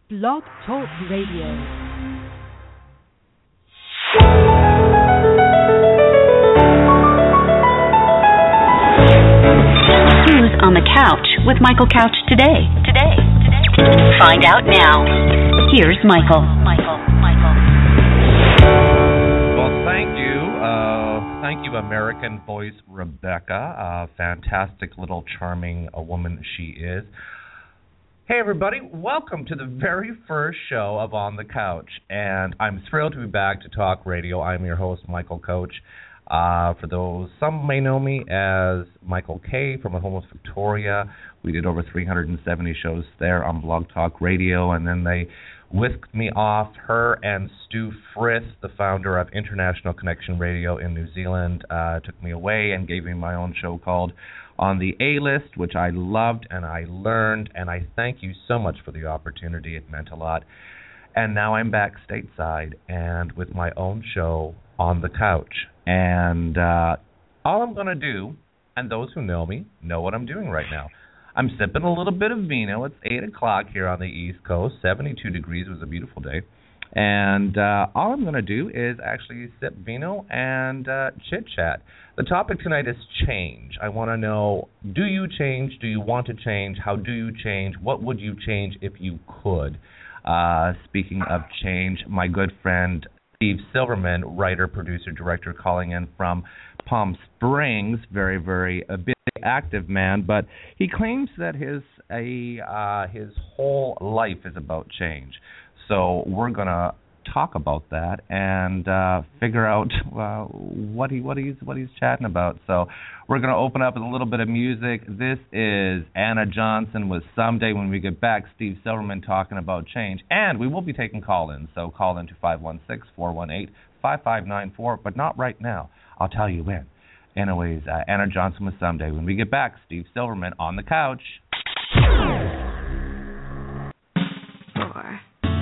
Blog Talk Radio. Who's on the couch with Michael Couch today? Find out now. Here's Michael. Well, thank you, American voice Rebecca. A fantastic little charming woman she is. Hey everybody, welcome to the very first show of On the Couch, and I'm thrilled to be back to talk radio. I'm your host, Michael Coach. For those, some may know me as Michael K. from Homeless Victoria. We did over 370 shows there on Blog Talk Radio, and then they whisked me off. Her and Stu Frith, the founder of International Connection Radio in New Zealand, took me away and gave me my own show called On the A-List, which I loved and I learned, and I thank you so much for the opportunity. It meant a lot. And now I'm back stateside and with my own show, On the Couch. And all I'm going to do, and those who know me know what I'm doing right now. I'm sipping a little bit of vino. It's 8 o'clock here on the East Coast. 72 degrees. It was a beautiful day. And all I'm going to do is actually sip vino and chit-chat. The topic tonight is change. I want to know, do you change? Do you want to change? How do you change? What would you change if you could? Speaking of change, my good friend Steve Silverman, writer, producer, director, calling in from Palm Springs, very, very a big, active man, but he claims that his whole life is about change. So we're going to talk about that and figure out what he's chatting about. So we're going to open up with a little bit of music. This is Anna Johnson with Someday. When we get back, Steve Silverman talking about change. And we will be taking call-ins, so call in to 516-418-5594, but not right now. I'll tell you when. Anyways, Anna Johnson with Someday. When we get back, Steve Silverman on the couch. 4.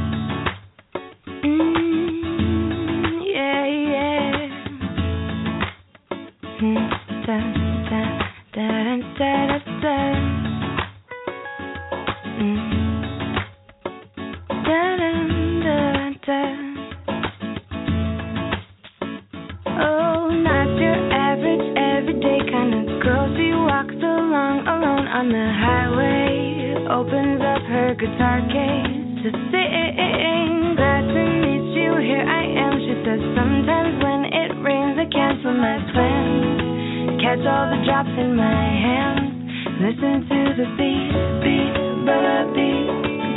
Oh, not your average everyday kind of girl. She walks along alone on the highway, opens up her guitar case to sing. Glad to meet you, here I am. She says sometimes when it rains I cancel my plans, catch all the drops in my hands, listen to the beat, beat.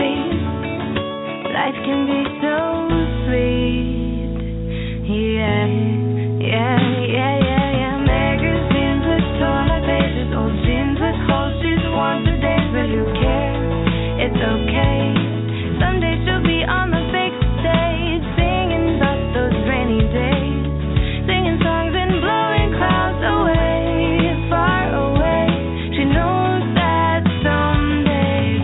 Life can be so sweet, yeah. Magazines with torn up pages, old jeans with holes. She's worn for days, but who cares? It's okay. Someday she'll be on the big stage, singing about those rainy days, singing songs and blowing clouds away, far away. She knows that someday,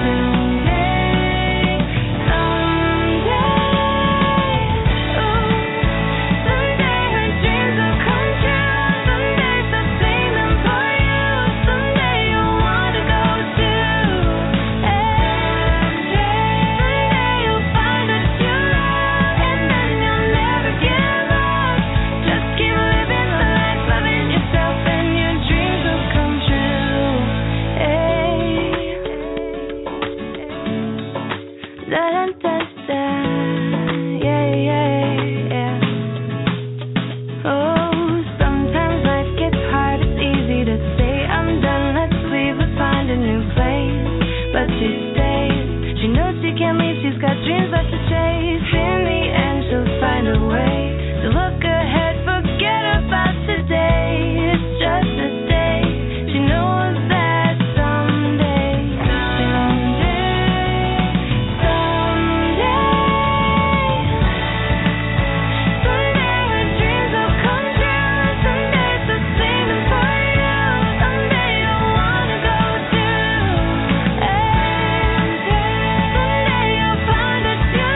someday her dreams will come true. Someday she'll sing them for you. Someday you'll want to go too. Someday you'll find that you love, and then you'll never give up. Just keep living the life, loving yourself, and your dreams will come true. Yeah. Oh, sometimes life gets hard. It's easy to say I'm done, let's leave, let's find a new place. But she stays. She knows she can't leave. She's got dreams left to chase. In the end, she'll find a way to look ahead, forget about today. It's just a day. She knows that someday her dreams will come true. Someday she'll sing them for you. Someday you'll want to go too. Someday you'll find that you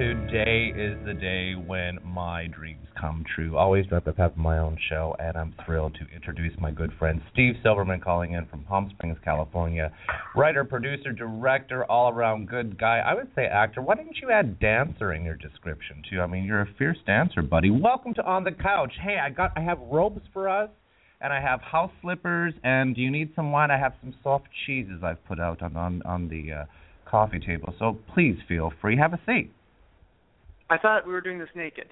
Today is the day when my dreams come true. Always dreamt of having my own show, and I'm thrilled to introduce my good friend Steve Silverman, calling in from Palm Springs, California. Writer, producer, director, all-around good guy. I would say actor. Why didn't you add dancer in your description, too? I mean, you're a fierce dancer, buddy. Welcome to On the Couch. Hey, I have robes for us, and I have house slippers, and do you need some wine? I have some soft cheeses I've put out on the coffee table, so please feel free. Have a seat. I thought we were doing this naked.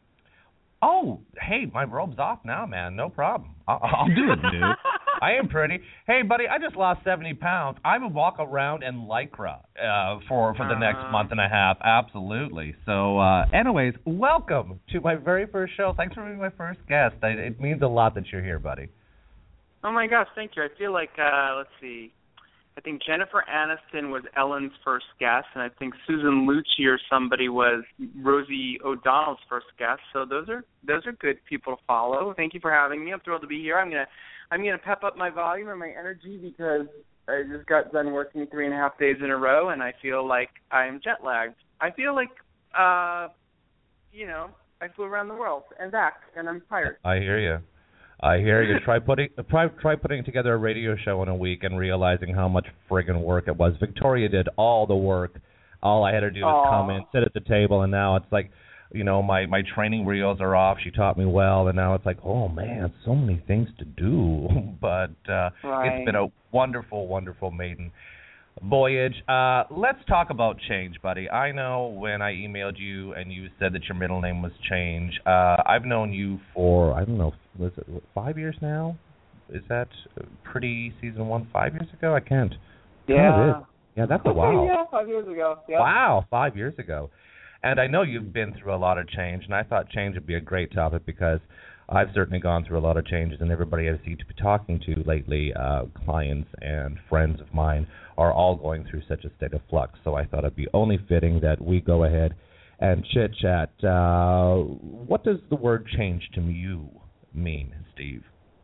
Oh, hey, my robe's off now, man. No problem. I'll do it, dude. I am pretty. Hey, buddy, I just lost 70 pounds. I would walk around in Lycra for the next month and a half. Absolutely. So, anyways, welcome to my very first show. Thanks for being my first guest. It means a lot that you're here, buddy. Oh, my gosh, thank you. I feel like, let's see, I think Jennifer Aniston was Ellen's first guest, and I think Susan Lucci or somebody was Rosie O'Donnell's first guest. So those are good people to follow. Thank you for having me. I'm thrilled to be here. I'm gonna pep up my volume and my energy because I just got done working 3.5 days in a row, and I feel like I am jet lagged. I feel like I flew around the world and back, and I'm tired. I hear you. Try putting together a radio show in a week and realizing how much friggin' work it was. Victoria did all the work. All I had to do was come in, sit at the table, and now it's like, my training wheels are off. She taught me well, and now it's like, oh man, so many things to do. But It's been a wonderful, wonderful maiden voyage. Let's talk about change, buddy. I know when I emailed you and you said that your middle name was Change. I've known you for, I don't know, was it 5 years now? Is that pre-season 1 5 years ago? I can't. Yeah. Yeah, that's a while. Yeah, 5 years ago. Yeah. Wow, 5 years ago. And I know you've been through a lot of change, and I thought change would be a great topic because I've certainly gone through a lot of changes, and everybody I seem to be talking to lately, clients and friends of mine, are all going through such a state of flux. So I thought it'd be only fitting that we go ahead and chit-chat. What does the word change to you mean, Steve?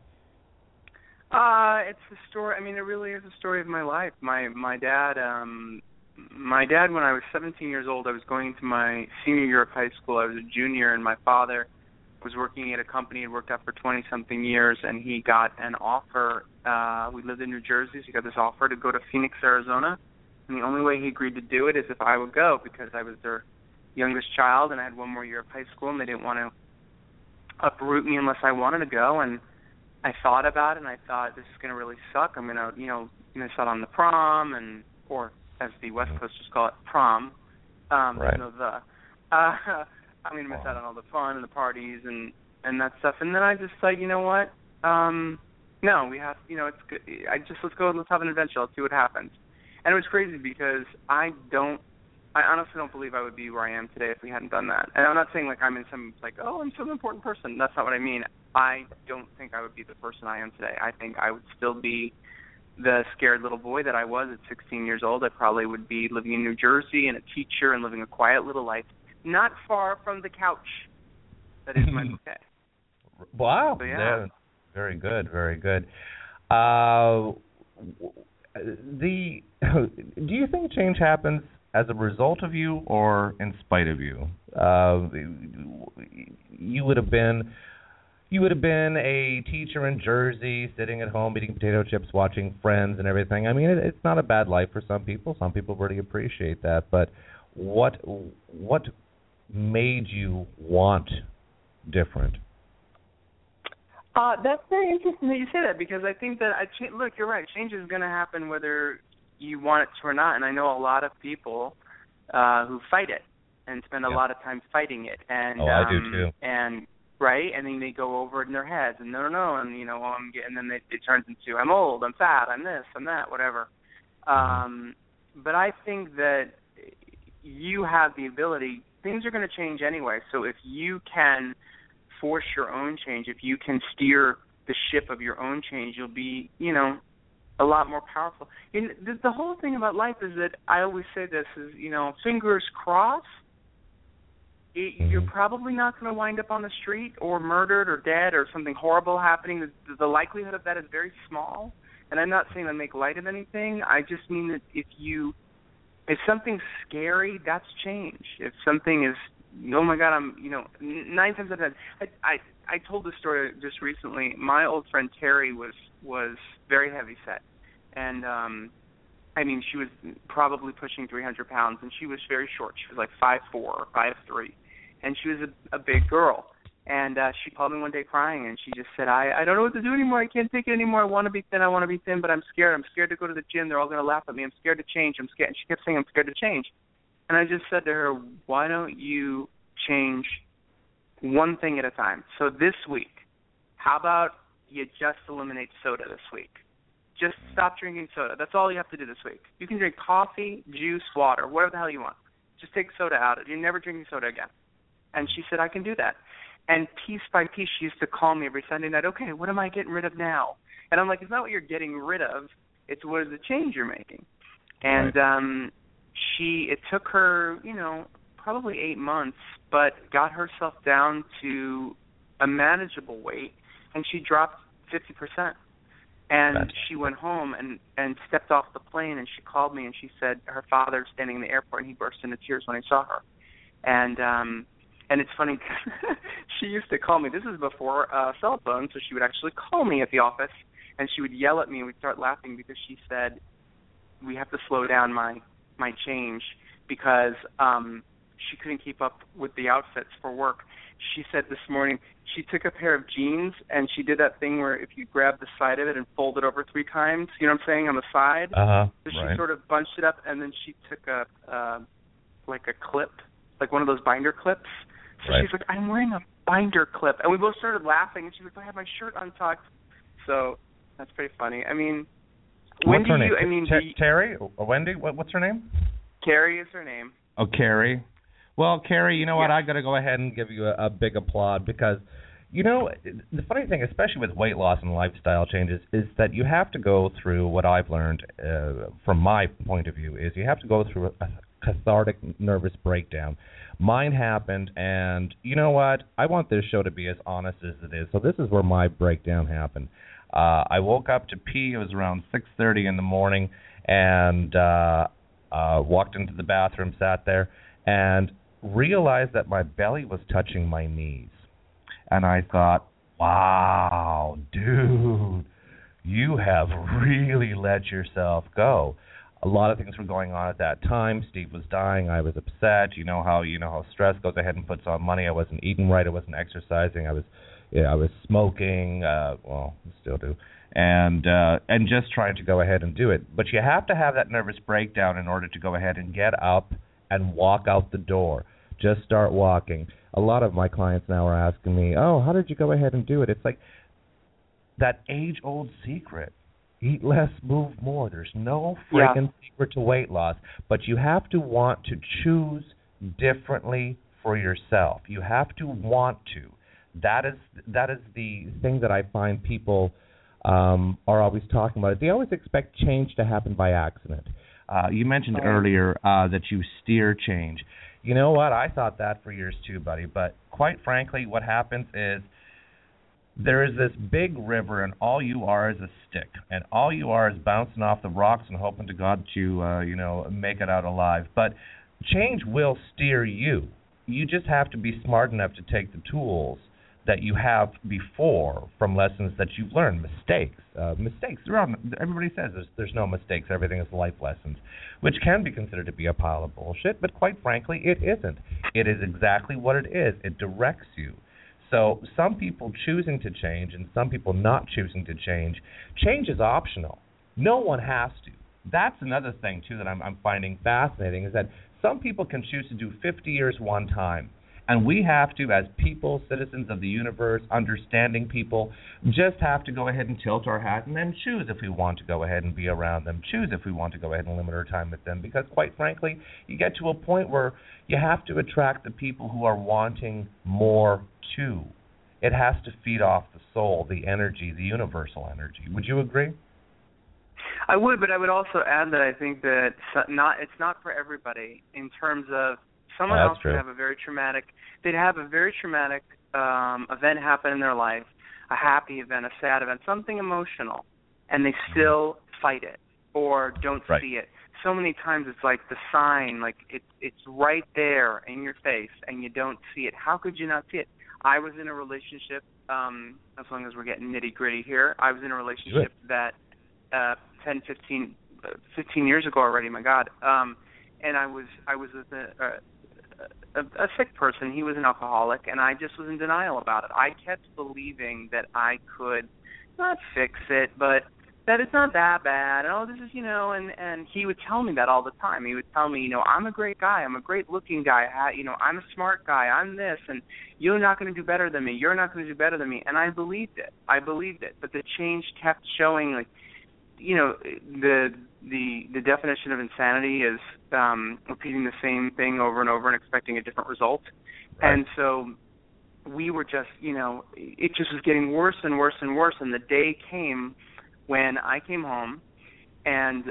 It's a story. I mean, it really is a story of my life. My dad, when I was 17 years old, I was going into my senior year of high school. I was a junior, and my father was working at a company and worked out for 20-something years, and he got an offer. We lived in New Jersey, so he got this offer to go to Phoenix, Arizona. And the only way he agreed to do it is if I would go, because I was their youngest child, and I had one more year of high school, and they didn't want to uproot me unless I wanted to go. And I thought about it, and I thought, this is going to really suck. I'm going to, miss out on the prom, or as the West Coasters call it, prom. Right. I'm going to miss out on all the fun and the parties and that stuff. And then I just like, you know what? No, we have, it's good. Let's go and let's have an adventure. Let's see what happens. And it was crazy because I honestly don't believe I would be where I am today if we hadn't done that. And I'm not saying like I'm in some, like, oh, I'm some important person. That's not what I mean. I don't think I would be the person I am today. I think I would still be the scared little boy that I was at 16 years old. I probably would be living in New Jersey and a teacher and living a quiet little life, not far from the couch that is my bouquet. Wow. So, yeah. Very good, very good. Do you think change happens as a result of you or in spite of you? You would have been a teacher in Jersey, sitting at home eating potato chips, watching Friends and everything. I mean, it's not a bad life for some people. Some people really appreciate that. But what made you want different? That's very interesting that you say that, because I think that look, you're right. Change is going to happen whether you want it to or not. And I know a lot of people who fight it and spend a lot of time fighting it. And I do too. And right, and then they go over it in their heads, and no, and and then it turns into I'm old, I'm fat, I'm this, I'm that, whatever. But I think that you have the ability. Things are going to change anyway. So if you can force your own change, if you can steer the ship of your own change, you'll be, a lot more powerful. And the whole thing about life is that I always say this is, fingers crossed. You're probably not going to wind up on the street or murdered or dead or something horrible happening. The likelihood of that is very small. And I'm not saying I make light of anything. I just mean that if you If something's scary, that's change. If something is, oh my God, 9 times out of 10. I told this story just recently. My old friend Terry was very heavy set, and she was probably pushing 300 pounds, and she was very short. She was like 5'4" or 5'3", and she was a big girl. And she called me one day crying, and she just said, I don't know what to do anymore. I can't take it anymore. I want to be thin, but I'm scared. I'm scared to go to the gym. They're all going to laugh at me. I'm scared to change. I'm scared. And she kept saying, I'm scared to change. And I just said to her, why don't you change one thing at a time? So this week, how about you just eliminate soda this week? Just stop drinking soda. That's all you have to do this week. You can drink coffee, juice, water, whatever the hell you want. Just take soda out. You're never drinking soda again. And she said, I can do that. And piece by piece, she used to call me every Sunday night, okay, what am I getting rid of now? And I'm like, it's not what you're getting rid of. It's what is the change you're making. And Right. it took her, probably 8 months, but got herself down to a manageable weight, and she dropped 50%. And Gotcha. she went home and stepped off the plane, and she called me, and she said her father was standing in the airport, and he burst into tears when he saw her. And it's funny, she used to call me. This is before cell phones, so she would actually call me at the office, and she would yell at me, and we'd start laughing because she said, we have to slow down my change because she couldn't keep up with the outfits for work. She said this morning she took a pair of jeans, and she did that thing where if you grab the side of it and fold it over 3 times, you know what I'm saying, on the side? So she Right. sort of bunched it up, and then she took a clip, like one of those binder clips. So Right. she's like, I'm wearing a binder clip. And we both started laughing, and she was like, I have my shirt untucked. So that's pretty funny. I mean, when What's do her you, name? Terry? Or Wendy? What's her name? Carrie is her name. Oh, Carrie. Well, Carrie, you know what? Yeah. I got to go ahead and give you a big applaud because, the funny thing, especially with weight loss and lifestyle changes, is that you have to go through what I've learned from my point of view is you have to go through a cathartic nervous breakdown. Mine happened, and you know what? I want this show to be as honest as it is. So this is where my breakdown happened. I woke up to pee. It was around 6:30 in the morning, and walked into the bathroom, sat there, and realized that my belly was touching my knees. And I thought, wow, dude, you have really let yourself go. A lot of things were going on at that time. Steve was dying. I was upset. You know how stress goes ahead and puts on money. I wasn't eating right. I wasn't exercising. I was smoking. Well, still do. And just trying to go ahead and do it. But you have to have that nervous breakdown in order to go ahead and get up and walk out the door. Just start walking. A lot of my clients now are asking me, oh, how did you go ahead and do it? It's like that age-old secret. Eat less, move more. There's no friggin' secret to weight loss. But you have to want to choose differently for yourself. You have to want to. That is the thing that I find people are always talking about. They always expect change to happen by accident. You mentioned earlier that you steer change. You know what? I thought that for years too, buddy. But quite frankly, what happens is there is this big river, and all you are is a stick, and all you are is bouncing off the rocks and hoping to God that you make it out alive. But change will steer you. You just have to be smart enough to take the tools that you have before from lessons that you've learned. Mistakes. Everybody says there's no mistakes. Everything is life lessons, which can be considered to be a pile of bullshit, but quite frankly, it isn't. It is exactly what it is. It directs you. So some people choosing to change and some people not choosing to change. Change is optional. No one has to. That's another thing, too, that I'm finding fascinating, is that some people can choose to do 50 years one time. And we have to, as people, citizens of the universe, understanding people, just have to go ahead and tilt our hat and then choose if we want to go ahead and be around them, choose if we want to go ahead and limit our time with them. Because, quite frankly, you get to a point where you have to attract the people who are wanting more too. It has to feed off the soul, the energy, the universal energy. Would you agree? I would, but I would also add that I think that it's not for everybody in terms of someone else would have a very traumatic event happen in their life, a happy event, a sad event, something emotional, and they still fight it. or don't see it. So many times it's like the sign, like it's right there in your face, and you don't see it. How could you not see it? I was in a relationship, as long as we're getting nitty-gritty here, I was in a relationship that 15 years ago already, my God, and I was with a sick person. He was an alcoholic, and I just was in denial about it. I kept believing that I could not fix it, but that it's not that bad. And, this is, and he would tell me that all the time. He would tell me, I'm a great guy. I'm a great-looking guy. I'm a smart guy. I'm this, and you're not going to do better than me. You're not going to do better than me. And I believed it. But the change kept showing, like, the definition of insanity is repeating the same thing over and over and expecting a different result. Right. And so we were just, it just was getting worse and worse and worse. And the day came when I came home, and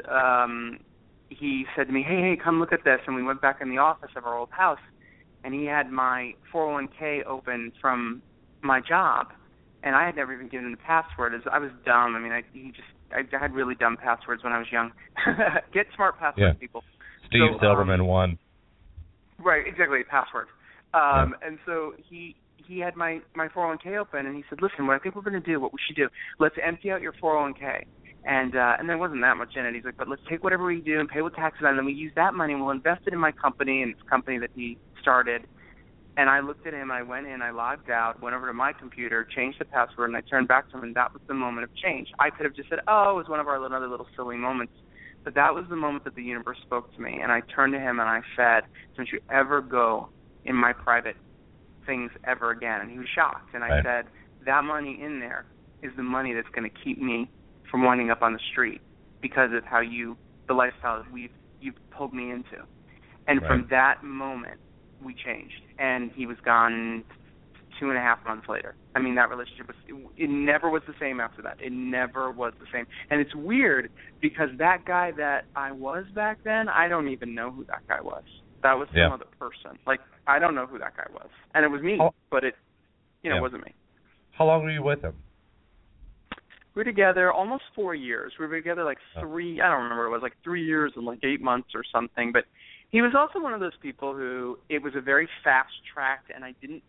he said to me, hey, come look at this. And we went back in the office of our old house, and he had my 401k open from my job, and I had never even given him the password. I was dumb. I mean, I had really dumb passwords when I was young. Get smart passwords, people. Steve Silverman won. Right, exactly, password. And so he had my 401k open, and he said, listen, what I think we're going to do, what we should do, let's empty out your 401k. And there wasn't that much in it. He's like, but let's take whatever we do and pay with taxes on it, and then we use that money and we'll invest it in my company, and it's a company that he started. And I looked at him, I went in, I logged out, went over to my computer, changed the password, and I turned back to him, and that was the moment of change. I could have just said, it was one of our other little silly moments. But that was the moment that the universe spoke to me. And I turned to him and I said, don't you ever go in my private things ever again. And he was shocked. And I said, that money in there is the money that's going to keep me from winding up on the street because of how the lifestyle that you've pulled me into. And from that moment, we changed. And he was gone 2.5 months later. I mean, that relationship it never was the same after that. It never was the same. And it's weird because that guy that I was back then, I don't even know who that guy was. That was some other person. Like, I don't know who that guy was. And it was me, but it wasn't me. How long were you with him? We were together almost 4 years. We were together like I don't remember, it was like 3 years and like 8 months or something. But he was also one of those people who, it was a very fast track, and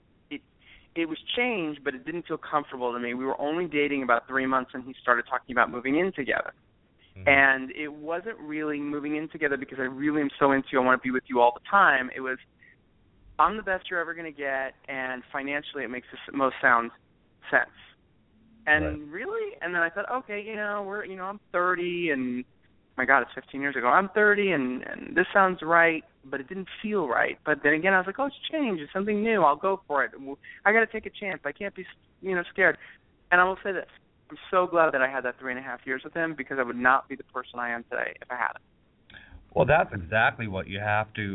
it was change, but it didn't feel comfortable to me. We were only dating about 3 months, and he started talking about moving in together. Mm-hmm. And it wasn't really moving in together because I really am so into you, I want to be with you all the time. It was, I'm the best you're ever going to get, and financially it makes the most sound sense. And really, and then I thought, okay, I'm 30, and my God, it's 15 years ago. I'm 30, and this sounds right, but it didn't feel right. But then again, I was like, it's change. It's something new. I'll go for it. I got to take a chance. I can't be, scared. And I will say this. I'm so glad that I had that 3.5 years with him because I would not be the person I am today if I hadn't. Well, that's exactly what you have to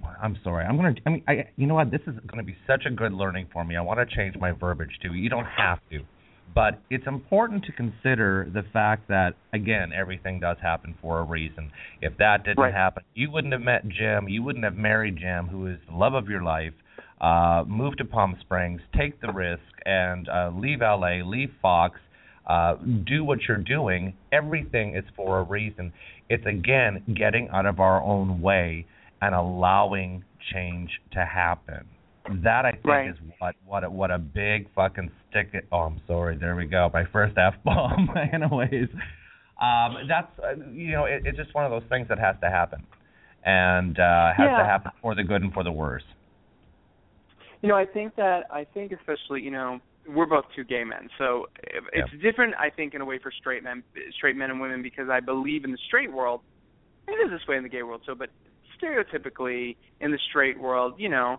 you know what? This is going to be such a good learning for me. I want to change my verbiage too. You don't have to. But it's important to consider the fact that, again, everything does happen for a reason. If that didn't happen, you wouldn't have met Jim. You wouldn't have married Jim, who is the love of your life. Move to Palm Springs, take the risk, and leave L.A., leave Fox, do what you're doing. Everything is for a reason. It's, again, getting out of our own way and allowing change to happen. That, I think, is what a big fucking stick. I'm sorry. There we go. My first F-bomb. Anyways, that's it's just one of those things that has to happen, and has to happen for the good and for the worse. I think especially we're both two gay men, so it's different. I think in a way for straight men and women, because I believe in the straight world. It is this way in the gay world too, but stereotypically in the straight world,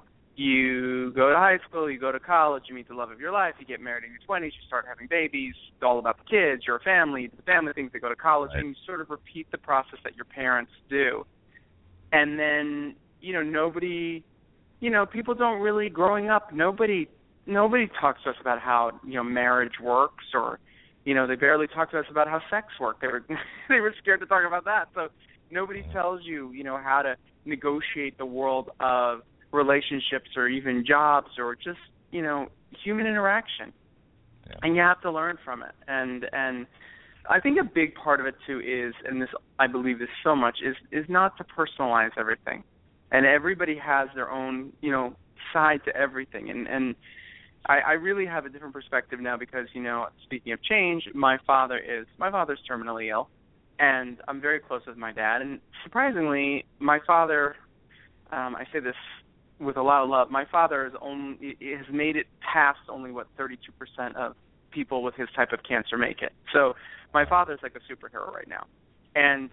you go to high school, you go to college, you meet the love of your life, you get married in your 20s, you start having babies, it's all about the kids, your family, the family things that go to college, and you sort of repeat the process that your parents do. And then, nobody, people don't really, growing up, nobody talks to us about how, marriage works, or, they barely talk to us about how sex works. They were scared to talk about that. So nobody tells you, how to negotiate the world of relationships or even jobs or just, human interaction. Yeah. And you have to learn from it. And I think a big part of it too is, and this I believe this so much, is not to personalize everything. And everybody has their own, side to everything. And I really have a different perspective now because, speaking of change, my father's terminally ill, and I'm very close with my dad. And surprisingly, my father, I say this with a lot of love, my father has made it past only 32% of people with his type of cancer make it. So my father's like a superhero right now. And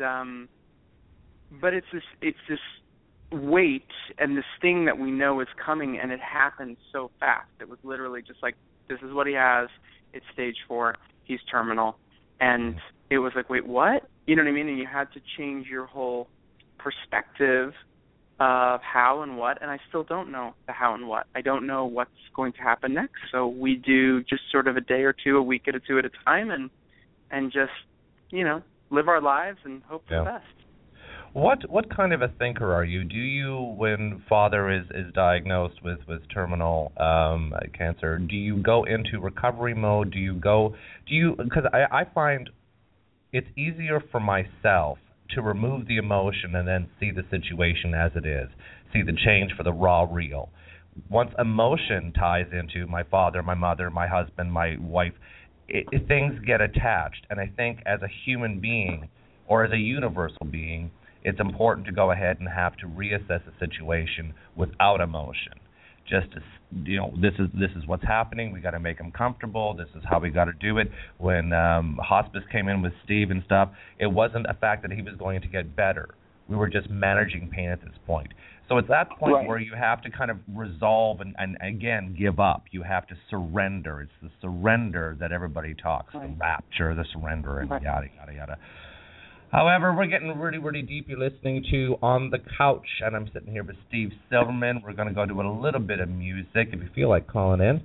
but it's this weight and this thing that we know is coming, and it happened so fast. It was literally just like, this is what he has. It's stage 4. He's terminal. And it was like, wait, what? You know what I mean? And you had to change your whole perspective of how and what, and I still don't know the how and what. I don't know what's going to happen next. So we do just sort of a day or two, a week at a time, and just, live our lives and hope for the best. What kind of a thinker are you? Do you, when father is diagnosed with terminal cancer, do you go into recovery mode? Because I find it's easier for myself to remove the emotion and then see the situation as it is, see the change for the raw real. Once emotion ties into my father, my mother, my husband, my wife, things get attached. And I think as a human being or as a universal being, it's important to go ahead and have to reassess a situation without emotion. Just to, this is what's happening. We got to make them comfortable. This is how we got to do it. When hospice came in with Steve and stuff, it wasn't a fact that he was going to get better. We were just managing pain at this point. So it's that point where you have to kind of resolve and again give up. You have to surrender. It's the surrender that everybody talks, the rapture, the surrender, and yada yada yada. However, we're getting really, really deep. You're listening to On the Couch, and I'm sitting here with Steve Silverman. We're going to go to a little bit of music. If you feel like calling in,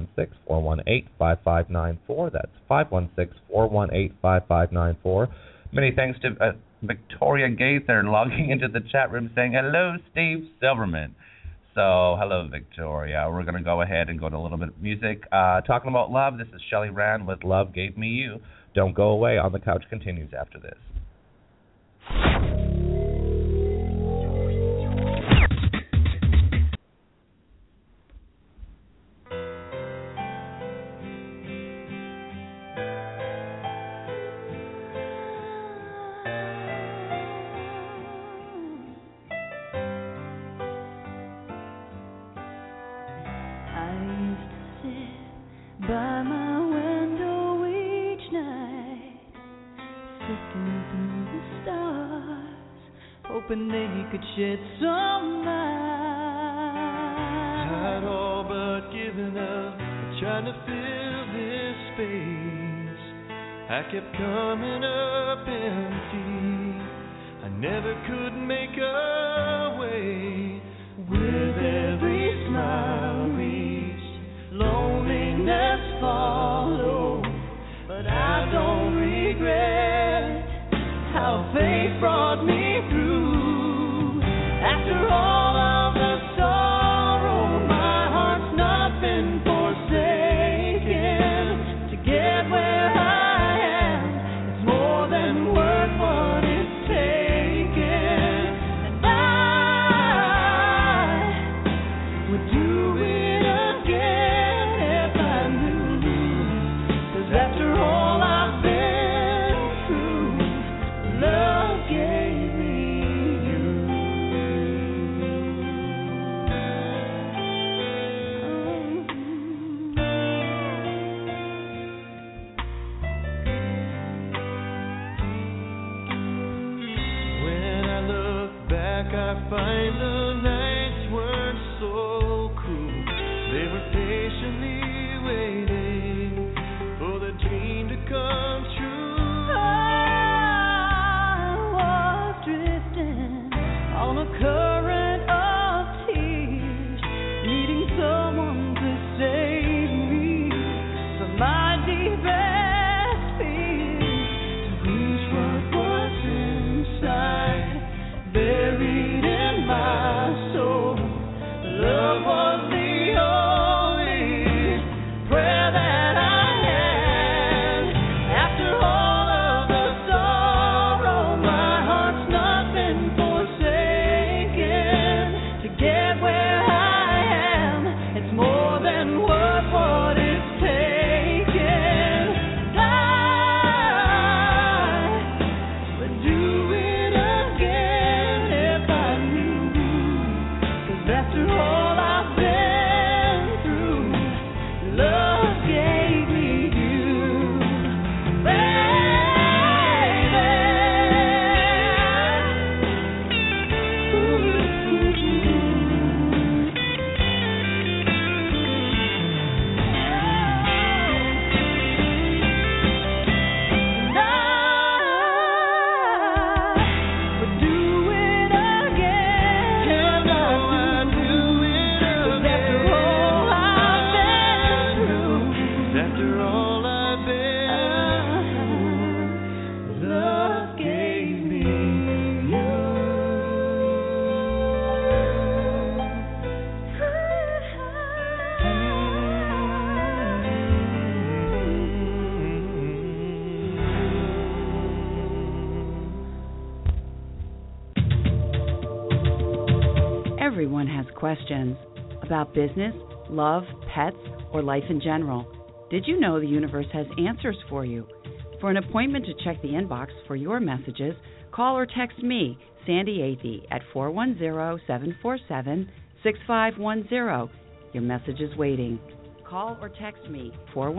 516-418-5594. That's 516-418-5594. Many thanks to Victoria Gaither logging into the chat room saying, hello, Steve Silverman. So, hello, Victoria. We're going to go ahead and go to a little bit of music. Talking about love, this is Shelly Rand with Love Gave Me You. Don't go away. On the Couch continues after this. Hoping they could shed some light. I'd all but given up, trying to fill this space. I kept coming up empty. I never could make a way. With every smile reached, loneliness followed. But I don't regret how faith brought me through. After all of the sorrow, my heart's not been forsaken. To get where I am, it's more than worth what it's taken. And I would do it again if I knew. 'Cause after all I've been through, love gave me you. When I look back, I find the nights weren't so cruel. They were patiently waiting for the dream to come true. On a current of tears, needing someone to save me from my deepest fears, to reach what was inside, buried in my soul. Love was the only Everyone has questions about business, love, pets, or life in general. Did you know the universe has answers for you? For an appointment to check the inbox for your messages, call or text me, Sandy Athey, at 410-747-6510. Your message is waiting. Call or text me,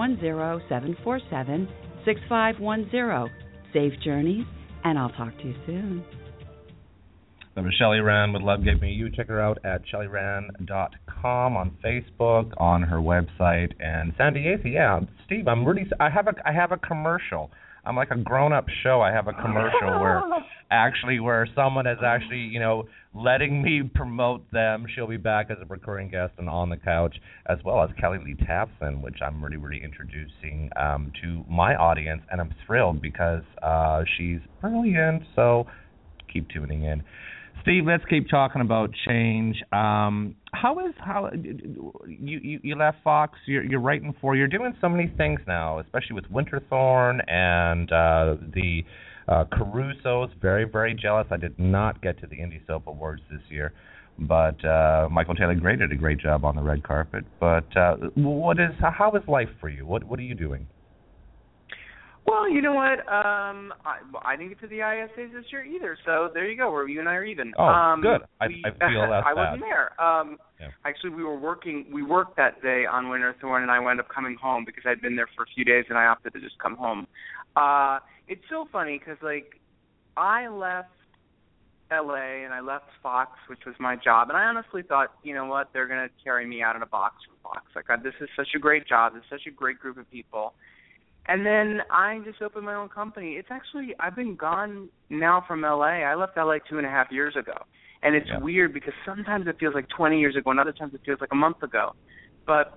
410-747-6510. Safe journeys, and I'll talk to you soon. That was Shelly Rand with Love Gave Me You. Check her out at shellyrand.com on Facebook, on her website. And Sandy Athey, yeah, Steve, I have a commercial. I'm like a grown-up show. I have a commercial where someone is actually, letting me promote them. She'll be back as a recurring guest and on the couch, as well as Kelly Lee Tapson, which I'm really introducing to my audience, and I'm thrilled because she's brilliant. So keep tuning in. Steve, let's keep talking about change. How you left Fox? You're writing you're doing so many things now, especially with Winterthorn and the Carusos. Very, very jealous. I did not get to the Indie Soap Awards this year, but Michael Taylor Gray did a great job on the red carpet. But how is life for you? What are you doing? Well, you know what? I didn't get to the ISAs this year either, so there you go. Where you and I are even. Oh, good. I feel less I wasn't there. Yeah. Actually, we worked that day on Winterthorn, and I wound up coming home because I'd been there for a few days, and I opted to just come home. It's so funny because, I left L.A. and I left Fox, which was my job, and I honestly thought, you know what, they're going to carry me out in a box from Fox. This is such a great job. It's such a great group of people. And then I just opened my own company. It's actually, I've been gone now from L.A. I left L.A. 2.5 years ago. And it's weird because sometimes it feels like 20 years ago and other times it feels like a month ago. But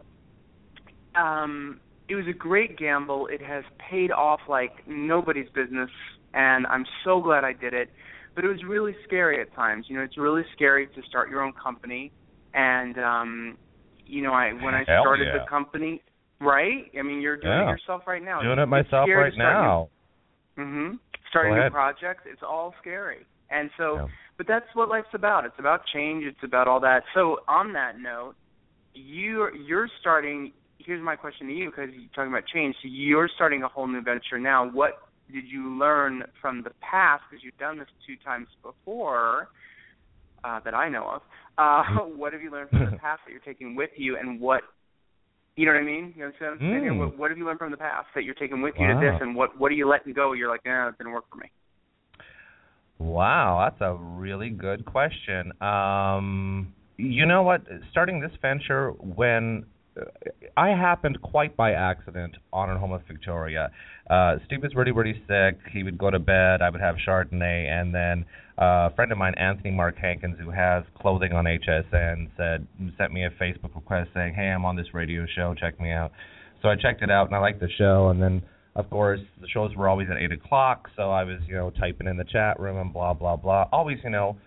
it was a great gamble. It has paid off like nobody's business, and I'm so glad I did it. But it was really scary at times. It's really scary to start your own company. And, when I started the company... Right? I mean, you're doing it yourself right now. Doing it myself right now. Starting new projects, it's all scary. And so, but that's what life's about. It's about change. It's about all that. So on that note, you're starting, here's my question to you, because you're talking about change. So you're starting a whole new venture now. What did you learn from the past, because you've done this 2 times before that I know of. What have you learned from the past that you're taking with you, and what, you know what I mean? You know what I'm saying? What have you learned from the past that you're taking with you to this, and what are you letting go? You're like, it didn't work for me. Wow, that's a really good question. You know what? Starting this venture, when I happened quite by accident on and home with Victoria. Steve was really, really sick. He would go to bed. I would have Chardonnay. And then a friend of mine, Anthony Mark Hankins, who has clothing on HSN, sent me a Facebook request saying, hey, I'm on this radio show. Check me out. So I checked it out, and I liked the show. And then, of course, the shows were always at 8 o'clock. So I was, typing in the chat room and blah, blah, blah. Always,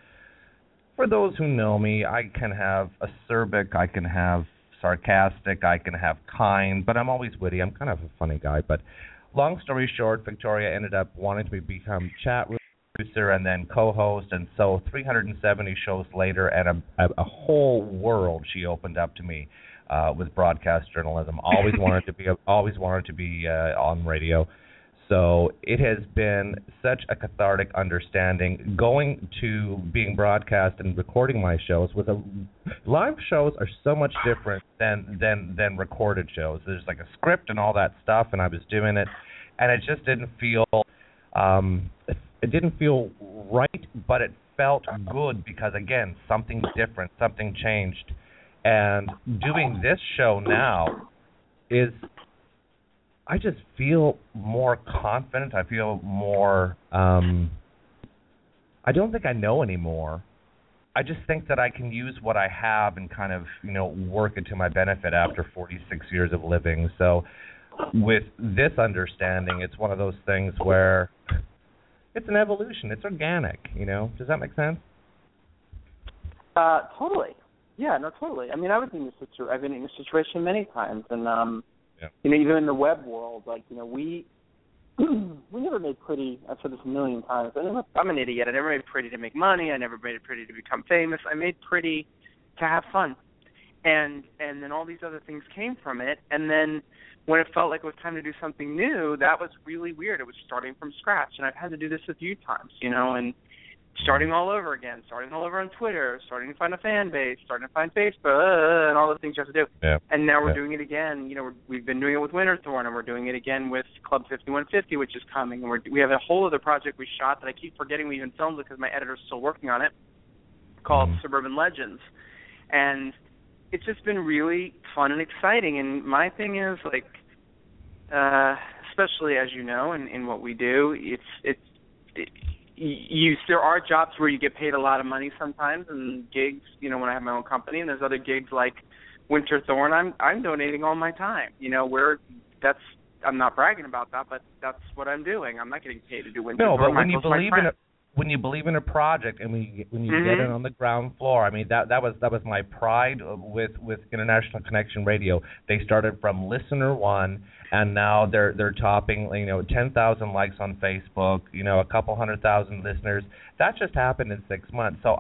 for those who know me, I can have acerbic, I can have sarcastic, I can have kind, but I'm always witty. I'm kind of a funny guy. But long story short, Victoria ended up wanting to become chat room producer and then co-host, and so 370 shows later, and a whole world she opened up to me with broadcast journalism. Always wanted to be on radio. So it has been such a cathartic understanding going to being broadcast and recording my shows. Live shows are so much different than recorded shows. There's like a script and all that stuff, and I was doing it, and it just didn't feel right, but it felt good because, again, something different, something changed. And doing this show now is, I just feel more confident. I feel more, I don't think I know anymore. I just think that I can use what I have and kind of, work it to my benefit after 46 years of living. So with this understanding, it's one of those things where it's an evolution. It's organic, Does that make sense? Totally. Yeah, no, totally. I mean, I've been in this situation many times, and even in the web world, we never made pretty. I've said this a million times. I'm an idiot. I never made pretty to make money. I never made it pretty to become famous. I made pretty have fun. And then all these other things came from it. And then when it felt like it was time to do something new, that was really weird. It was starting from scratch. And I've had to do this a few times, and starting all over again, starting all over on Twitter, starting to find a fan base, starting to find Facebook, and all the things you have to do. Yeah. And now we're doing it again. We've been doing it with Winterthorn, and we're doing it again with Club 5150, which is coming. And we have a whole other project we shot that I keep forgetting we even filmed because my editor's still working on it, called Suburban Legends. And it's just been really fun and exciting. And my thing is, especially as you know, in what we do, there are jobs where you get paid a lot of money sometimes, and gigs, when I have my own company, and there's other gigs like Winterthorn. I'm donating all my time. I'm not bragging about that, but that's what I'm doing. I'm not getting paid to do Winterthorn. No, but when you believe in a project and when you get it on the ground floor, I mean that was my pride with International Connection Radio. They started from listener 1, and now they're topping 10,000 likes on Facebook, a couple 100,000 listeners. That just happened in 6 months. So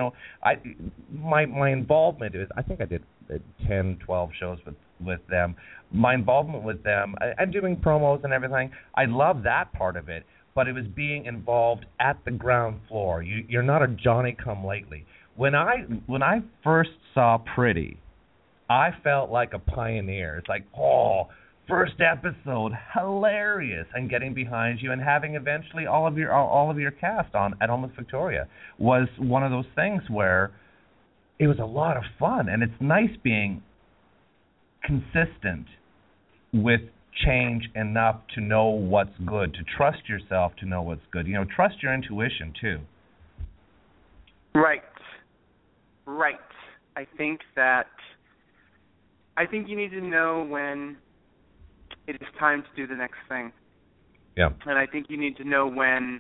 my involvement is, I think I did 10, 12 shows with them. My involvement with them and doing promos and everything, I love that part of it. But it was being involved at the ground floor. You're not a Johnny-come-lately. When I first saw Pretty, I felt like a pioneer. It's like, first episode, hilarious, and getting behind you and having eventually all of your cast on at Almost Victoria was one of those things where it was a lot of fun, and it's nice being consistent with change enough to know what's good, to trust yourself to know what's good. Trust your intuition too. Right. I think you need to know when it is time to do the next thing. Yeah. And I think you need to know when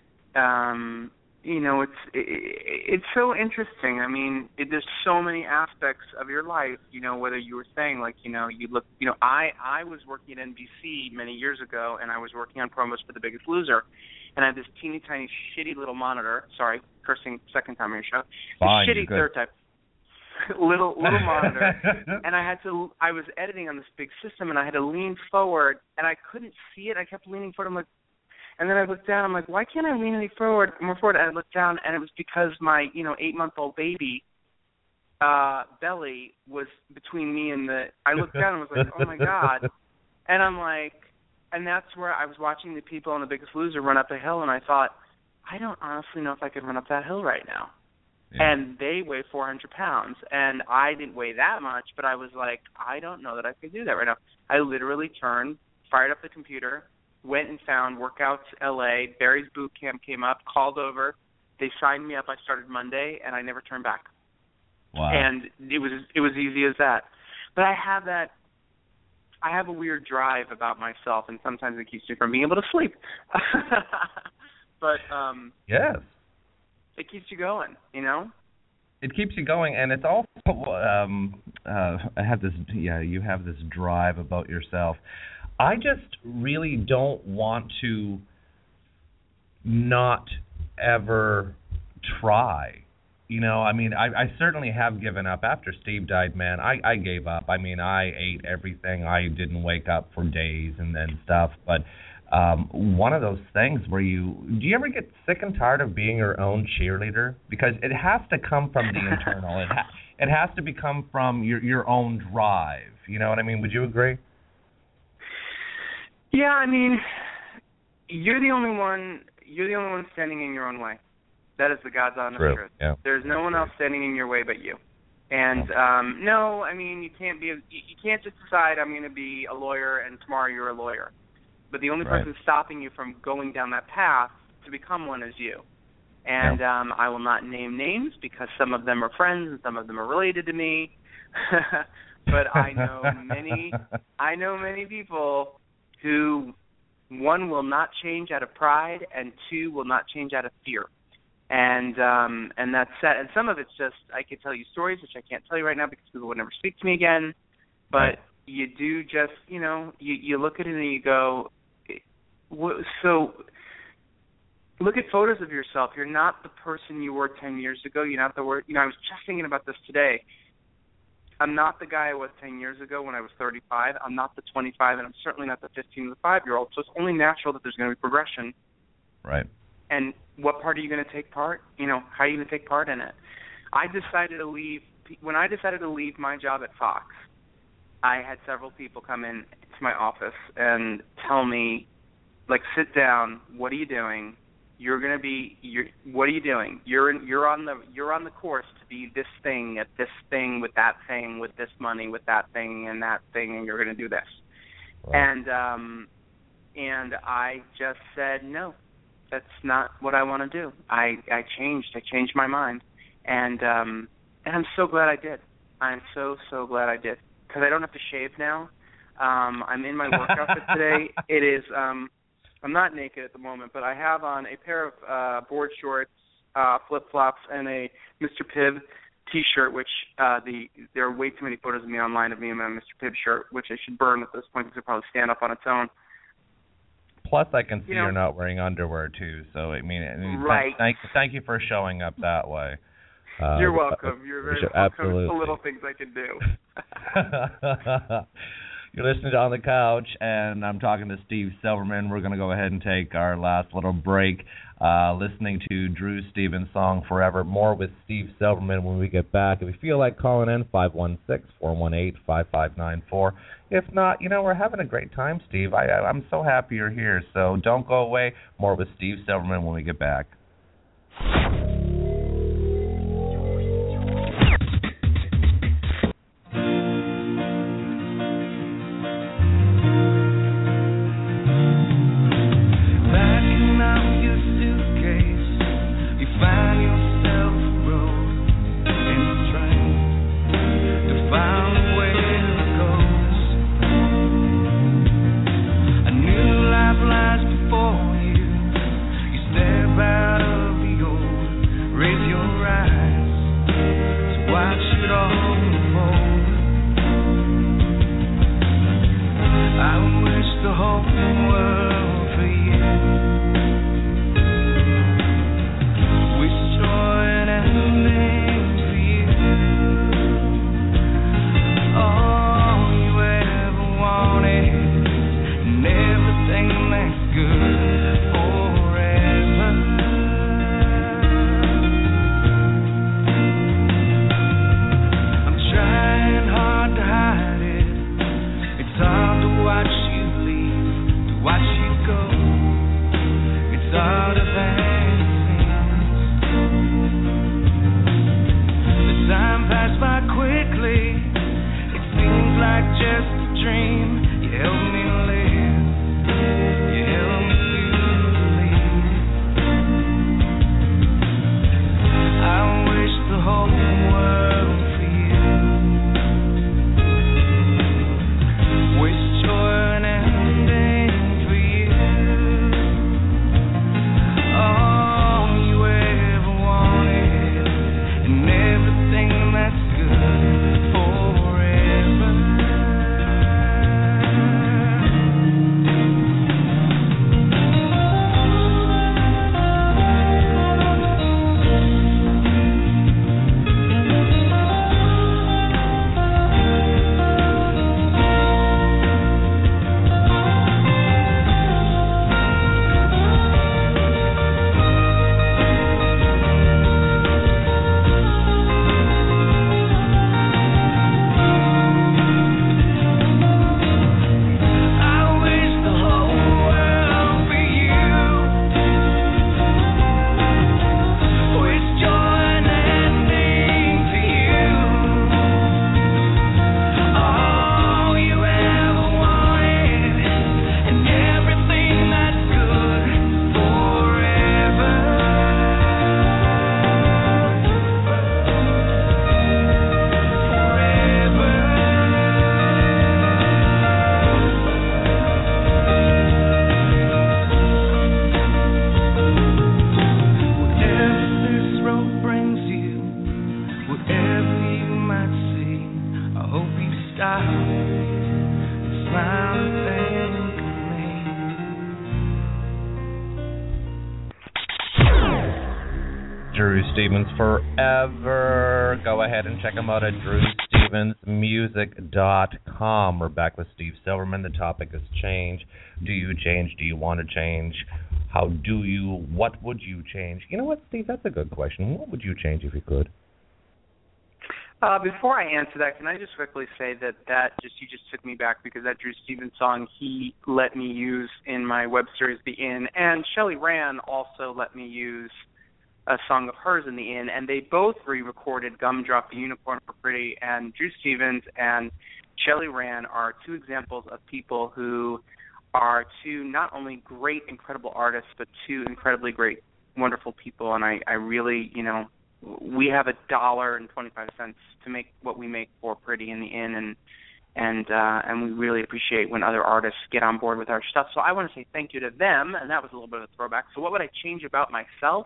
it's so interesting. I mean, there's so many aspects of your life, whether you were saying, you look, I was working at NBC many years ago, and I was working on promos for The Biggest Loser, and I had this teeny tiny shitty little monitor, sorry, cursing second time on your show, Fine, shitty third time, little monitor, and I was editing on this big system, and I had to lean forward, and I couldn't see it. I kept leaning forward. I'm like, and then I looked down. I'm like, why can't I lean any more forward? And I looked down, and it was because my 8-month-old baby belly was between me and the. I looked down and was like, oh my God, and I'm like, and that's where I was watching the people on The Biggest Loser run up a hill, and I thought, I don't honestly know if I could run up that hill right now. Yeah. And they weigh 400 pounds, and I didn't weigh that much, but I was like, I don't know that I could do that right now. I literally turned, fired up the computer, went and found Workouts LA, Barry's Boot Camp came up, called over, they signed me up, I started Monday, and I never turned back. Wow. And it was easy as that. But I have a weird drive about myself, and sometimes it keeps me from being able to sleep. But yes. It keeps you going, It keeps you going, and it's also you have this drive about yourself. I just really don't want to not ever try. I certainly have given up. After Steve died, man, I gave up. I mean, I ate everything. I didn't wake up for days and stuff. But one of those things where do you ever get sick and tired of being your own cheerleader? Because it has to come from the internal. It has to come from your own drive. You know what I mean? Would you agree? Yeah, I mean, you're the only one standing in your own way. That is the God's honest truth. Yeah. There's no one else standing in your way but you. And no, I mean, you can't just decide I'm going to be a lawyer and tomorrow you're a lawyer. But the only person stopping you from going down that path to become one is you. And I will not name names because some of them are friends and some of them are related to me. But I know many people who, one, will not change out of pride, and two, will not change out of fear. And that's sad. And some of it's just, I could tell you stories, which I can't tell you right now because people would never speak to me again. But you do just, you look at it and you go, so look at photos of yourself. You're not the person you were 10 years ago. You're not the word. I was just thinking about this today. I'm not the guy I was 10 years ago when I was 35. I'm not the 25, and I'm certainly not the 15 or the 5-year-old. So it's only natural that there's going to be progression. Right. And what part are you going to take part? How are you going to take part in it? When I decided to leave my job at Fox, I had several people come in to my office and tell me, sit down. What are you doing? What are you doing? You're on the course to be this thing at this thing with that thing with this money with that thing and that thing, and you're going to do this. Right. And I just said no. That's not what I want to do. I changed my mind, and I'm so glad I did. I'm so glad I did, because I don't have to shave now. I'm in my work outfit today. It is. I'm not naked at the moment, but I have on a pair of board shorts, flip-flops, and a Mr. Pibb T-shirt, which there are way too many photos of me online of me in my Mr. Pibb shirt, which I should burn at this point because it'll probably stand up on its own. Plus, I can see you're not wearing underwear, too. So, right. Thank you for showing up that way. You're welcome. You're very welcome. Absolutely. It's the little things I can do. You're listening to On the Couch, and I'm talking to Steve Silverman. We're going to go ahead and take our last little break, listening to Drew Stevens' song Forever. More with Steve Silverman when we get back. If you feel like calling in, 516-418-5594. If not, we're having a great time, Steve. I'm so happy you're here, so don't go away. More with Steve Silverman when we get back. Step out of the old Drew Stevens forever. Go ahead and check him out at drewstevensmusic.com. We're back with Steve Silverman. The topic is change. Do you change? Do you want to change? How do you? What would you change? You know what, Steve? That's a good question. What would you change if you could? Before I answer that, can I just quickly say that you just took me back, because that Drew Stevens song he let me use in my web series The Inn, and Shelley Rand also let me use a song of hers in The Inn, and they both re-recorded Gumdrop the Unicorn for Pretty, and Drew Stevens and Shelley Rand are two examples of people who are two not only great, incredible artists, but two incredibly great, wonderful people, and I really, we have $1.25 to make what we make for Pretty in The Inn, and we really appreciate when other artists get on board with our stuff. So I want to say thank you to them, and that was a little bit of a throwback. So what would I change about myself?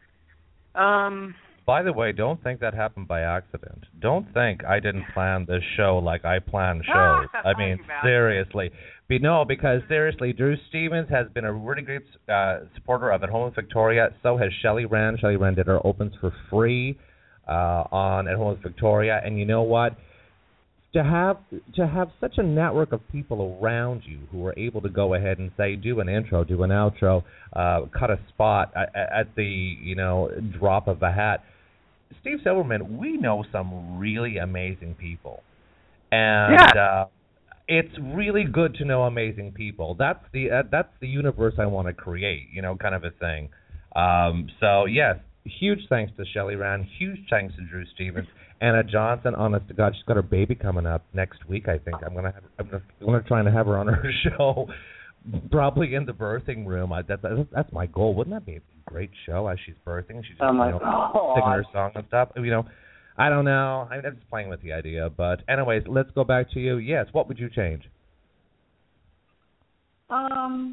By the way, don't think that happened by accident. Don't think I didn't plan this show like I plan shows. I mean, seriously. Because seriously, Drew Stevens has been a really great supporter of At Home with Victoria. So has Shelley Rand. Shelley Rand did our opens for free on At Home with Victoria. And you know what? To have such a network of people around you who are able to go ahead and say, do an intro, do an outro, cut a spot at the drop of a hat. Steve Silverman, we know some really amazing people, and it's really good to know amazing people. That's the universe I want to create, kind of a thing. So yes, huge thanks to Shelley Rand, huge thanks to Drew Stevens. Anna Johnson, honest to God, she's got her baby coming up next week. I think I'm gonna try and have her on her show, probably in the birthing room. That's my goal. Wouldn't that be a great show as she's birthing? She's singing her song and stuff. I don't know. I'm just playing with the idea. But anyways, let's go back to you. Yes, what would you change? I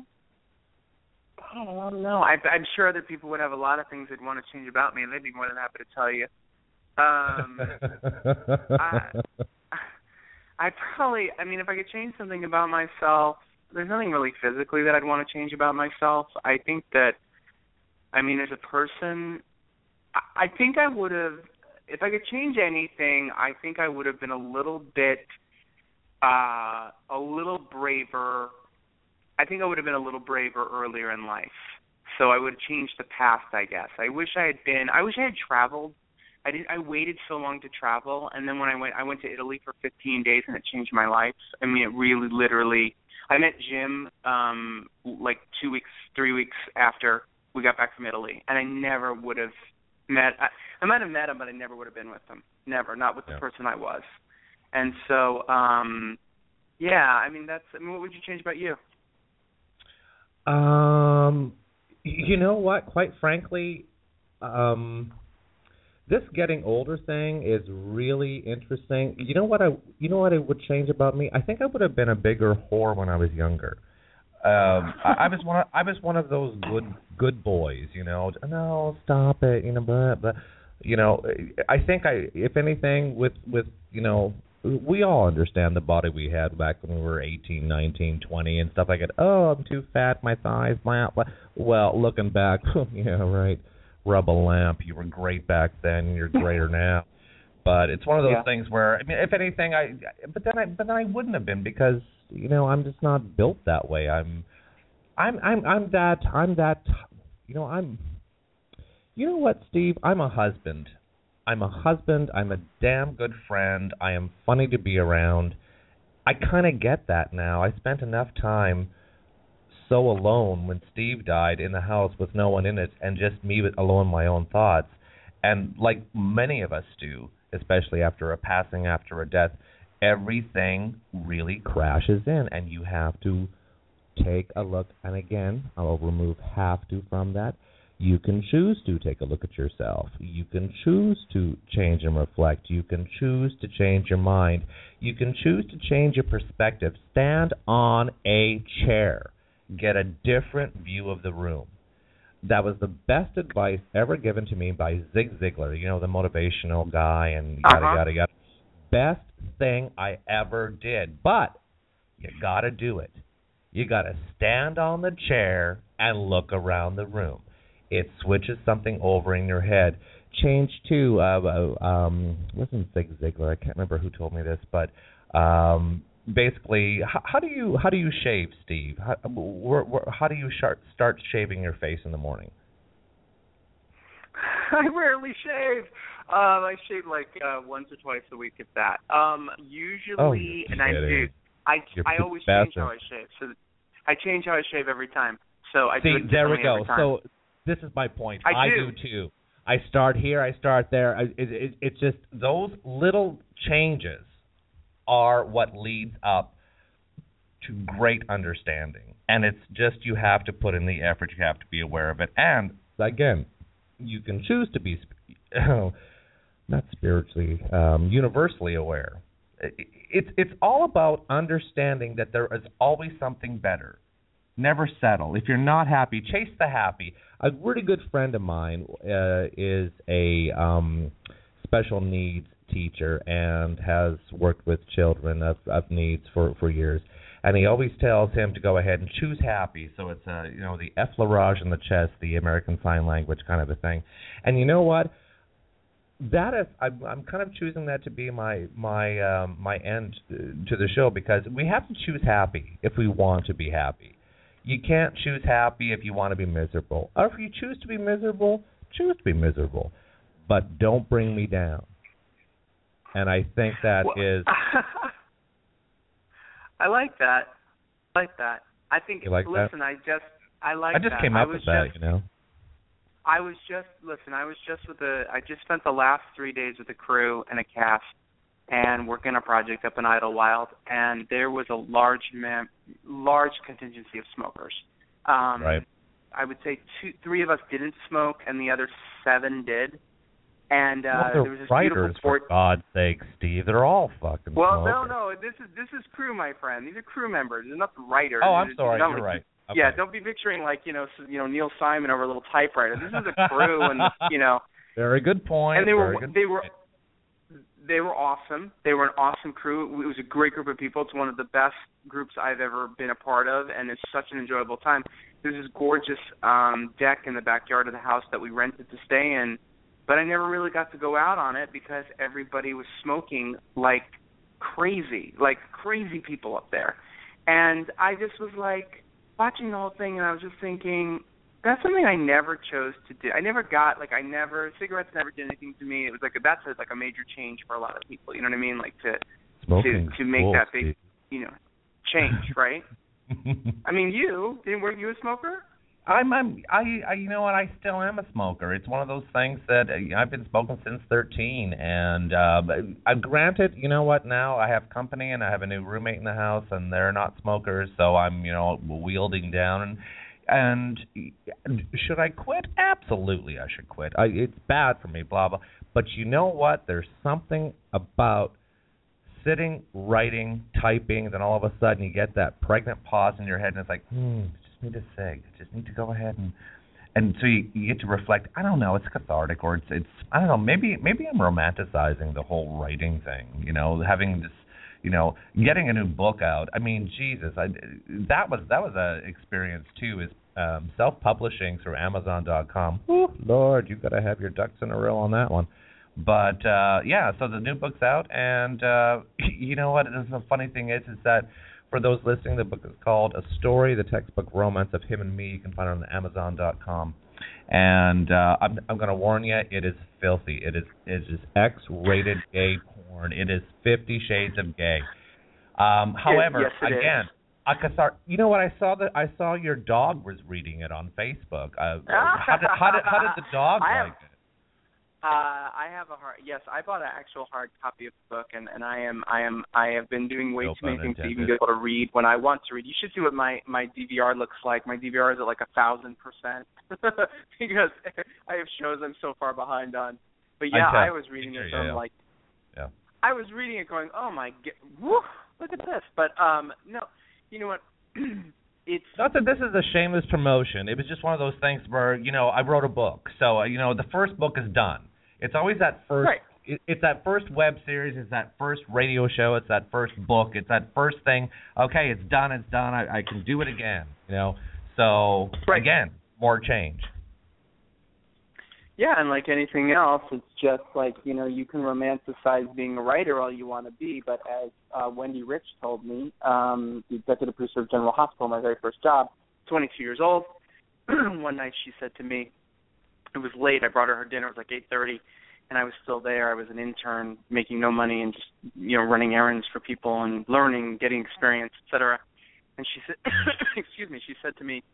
don't know. I'm sure other people would have a lot of things they'd want to change about me, and they'd be more than happy to tell you. I probably, if I could change something about myself, there's nothing really physically that I'd want to change about myself. I think that, as a person, I think I would have, if I could change anything, I think I would have been a little braver. I think I would have been a little braver earlier in life. So I would have changed the past, I guess. I wish I had traveled. I waited so long to travel, and then when I went to Italy for 15 days, and it changed my life. It really, literally, I met Jim 3 weeks after we got back from Italy, and I never would have met. I might have met him, but I never would have been with him. Never, not with the person I was. And so, that's. What would you change about you? You know what? Quite frankly, this getting older thing is really interesting. You know what I would change about me? I think I would have been a bigger whore when I was younger. I was one of those good boys, No, stop it, but I think if anything, with we all understand the body we had back when we were 18, 19, 20 and stuff like that. Oh, I'm too fat, my thighs, well, looking back, yeah, right. Rub a lamp. You were great back then. You're greater now. But it's one of those things where, if anything, but then I wouldn't have been, because I'm just not built that way. I'm that. You know what, Steve? I'm a husband. I'm a damn good friend. I am funny to be around. I kind of get that now. I spent enough time so alone when Steve died in the house with no one in it, and just me alone, my own thoughts. And like many of us do, especially after a passing, after a death, everything really crashes in, and you have to take a look. And again, I'll remove have to from that. You can choose to take a look at yourself. You can choose to change and reflect. You can choose to change your mind. You can choose to change your perspective. Stand on a chair. Get a different view of the room. That was the best advice ever given to me by Zig Ziglar, the motivational guy, and yada. Best thing I ever did. But you got to do it. You got to stand on the chair and look around the room. It switches something over in your head. Change too. Wasn't Zig Ziglar? I can't remember who told me this, but basically, how do you shave, Steve? How do you start shaving your face in the morning? I rarely shave. I shave like once or twice a week, if that. Usually, and I do. I always change how I shave. So I change how I shave every time. So I do it there we go. Every time. So this is my point. I do too. I start here. I start there. It's just those little changes are what leads up to great understanding. And it's just you have to put in the effort. You have to be aware of it. And again, you can choose to be not spiritually, universally aware. It's all about understanding that there is always something better. Never settle. If you're not happy, chase the happy. A really good friend of mine is a special needs teacher and has worked with children of needs for years. And he always tells him to go ahead and choose happy. So it's the effleurage in the chest, the American Sign Language kind of a thing. And you know what? That is, I'm kind of choosing that to be my end to the show, because we have to choose happy if we want to be happy. You can't choose happy if you want to be miserable. Or if you choose to be miserable, choose to be miserable. But don't bring me down. And I think that is... I like that. I think, you like listen, that? I just came up with that, you know. I just spent the last 3 days with a crew and a cast and working on a project up in Idlewild, and there was a large contingency of smokers. Right. I would say 3 of us didn't smoke, and the other 7 did. And there was this writers, for God's sake, Steve. They're all fucking smokers. No. This is crew, my friend. These are crew members. They're not the writers. Oh, I'm sorry. You're right. Okay. Yeah, don't be picturing like Neil Simon over a little typewriter. This is a crew, and Very good point. And they were awesome. They were an awesome crew. It was a great group of people. It's one of the best groups I've ever been a part of, and it's such an enjoyable time. There's this gorgeous deck in the backyard of the house that we rented to stay in, but I never really got to go out on it because everybody was smoking like crazy people up there. And I just was like watching the whole thing, and I was just thinking, that's something I never chose to do. Cigarettes never did anything to me. It was like that's a major change for a lot of people. You know what I mean? Like to make that big, change, right? I mean, weren't you a smoker? You know what? I still am a smoker. It's one of those things that I've been smoking since 13, and granted, you know what? Now I have company, and I have a new roommate in the house, and they're not smokers, so I'm wielding down. And should I quit? Absolutely, I should quit. It's bad for me, blah blah. But you know what? There's something about sitting, writing, typing, then all of a sudden you get that pregnant pause in your head, and it's like, need a cig. Just need to go ahead and so you get to reflect. I don't know. It's cathartic, or it's I don't know. Maybe I'm romanticizing the whole writing thing. Having this, getting a new book out. I mean, Jesus, that was a experience too. Is self-publishing through Amazon.com. Ooh, Lord, you've got to have your ducks in a row on that one. But so the new book's out, and you know what? The funny thing is that. For those listening, the book is called A Story, the textbook romance of him and me. You can find it on Amazon.com. And I'm going to warn you, it is filthy. It is X-rated gay porn. It is 50 Shades of Gay. However, yes, again, you know what? I saw your dog was reading it on Facebook. How did the dog like it? I bought an actual hard copy of the book, and I have been doing way too many things to even be able to read when I want to read. You should see what my DVR looks like. My DVR is at like 1,000% because I have shows I'm so far behind on. But I was reading this, and I'm like, I was reading it going, oh my god, woo, look at this. But no, you know what? It's not that this is a shameless promotion. It was just one of those things where I wrote a book, so the first book is done. It's always that first. Right. It's that first web series. It's that first radio show. It's that first book. It's that first thing. Okay, it's done. It's done. I can do it again. So again, more change. Yeah, and like anything else, it's just like, you can romanticize being a writer all you want to be, but as Wendy Rich told me, the executive producer of General Hospital, my very first job, 22 years old, one night she said to me, it was late, I brought her dinner, it was like 8:30, and I was still there. I was an intern making no money and just, running errands for people and learning, getting experience, etc. And she said, excuse me, she said to me,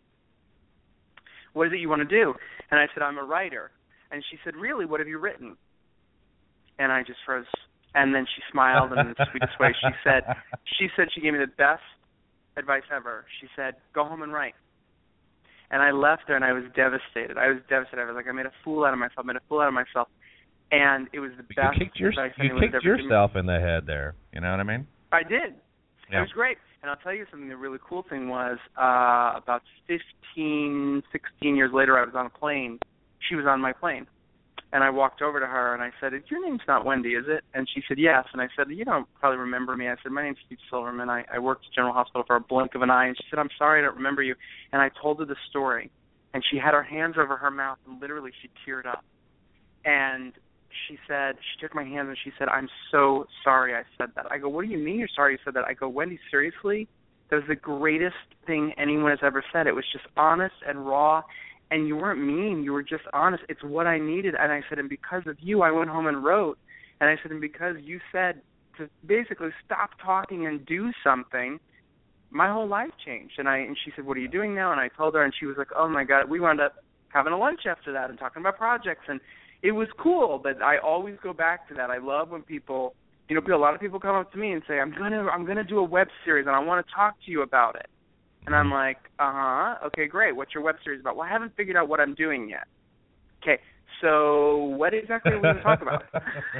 what is it you want to do? And I said, I'm a writer. And she said, really, what have you written? And I just froze. And then she smiled in the sweetest way. She said she gave me the best advice ever. She said, go home and write. And I left there, and I was devastated. I was like, I made a fool out of myself. And it was the best advice anyone You kicked yourself in the head there. You know what I mean? I did. Yeah. It was great. And I'll tell you something, the really cool thing was about 15, 16 years later, I was on a plane. She was on my plane. And I walked over to her, and I said, your name's not Wendy, is it? And she said, yes. And I said, you don't probably remember me. I said, my name's Steve Silverman. I worked at General Hospital for a blink of an eye. And she said, I'm sorry, I don't remember you. And I told her the story. And she had her hands over her mouth, and literally she teared up. And she took my hand, and she said, I'm so sorry I said that. I go, what do you mean you're sorry you said that? I go, Wendy, seriously? That was the greatest thing anyone has ever said. It was just honest and raw. And you weren't mean. You were just honest. It's what I needed. And I said, and because of you, I went home and wrote. And I said, and because you said to basically stop talking and do something, my whole life changed. And she said, what are you doing now? And I told her, and she was like, oh, my God. We wound up having a lunch after that and talking about projects. And it was cool. But I always go back to that. I love when people, a lot of people come up to me and say, I'm gonna do a web series, and I want to talk to you about it. And I'm like, okay, great. What's your web series about? Well, I haven't figured out what I'm doing yet. Okay, so what exactly are we going to talk about?